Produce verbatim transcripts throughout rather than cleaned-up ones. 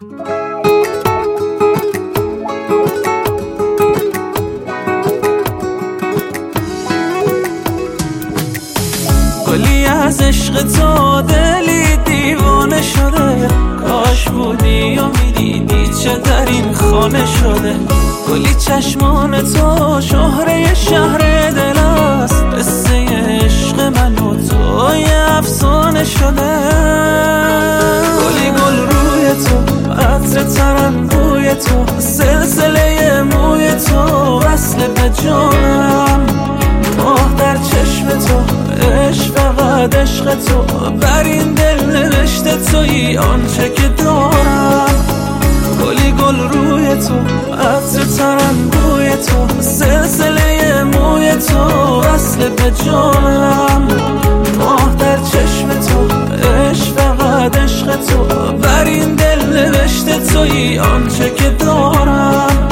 گلی از عشق تو دلی دیوانه شده، کاش بودی و میدیدی چه در این خانه شده. گلی چشمان تو شهره شهر دل است، قصه عشق من و تو یه افسانه شده. گلی گل روی تو، عطر ترنگوی تو، سلسله موی تو وصل به جانم. ماه در چشم تو، عشق فقط عشق تو، بر این دل نوشته تویی آنچه که دارم. گلی گل روی تو، عطر ترنگوی تو، سلسله موی تو وصل به جانم. ماه در چشم تو، عشق فقط عشق تو، بر این دل نوشته تویی آنچه که دارم.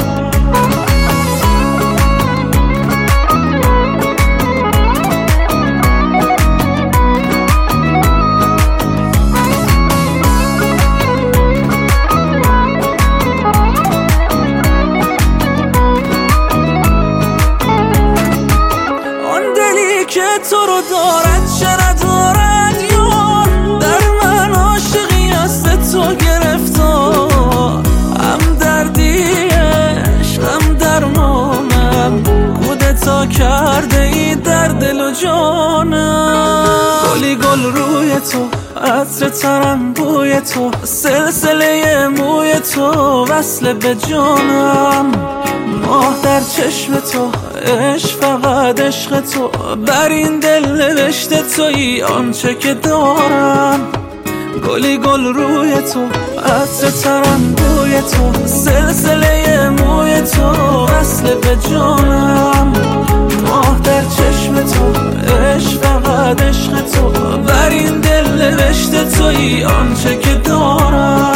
که تو رو دارد چه ندارد یار، در من عاشقی است تو گرفتار. هم دردی عشقم درمانم، کودتا کرده ای در دل و جانم. گلی گل روی تو، عطر ترنگوی تو، سلسله موی تو وصل به جانم. ماه در چشم تو، عشق فقط عشق تو، بر این دل نوشته تویی آنچه که دارم. گلی گل روی تو، عطر ترنگوی تو، سلسله موی تو وصل به جانم. ماه در چشم تو، عشق فقط عشق تو، بر این دل نوشته تویی آنچه که دارم.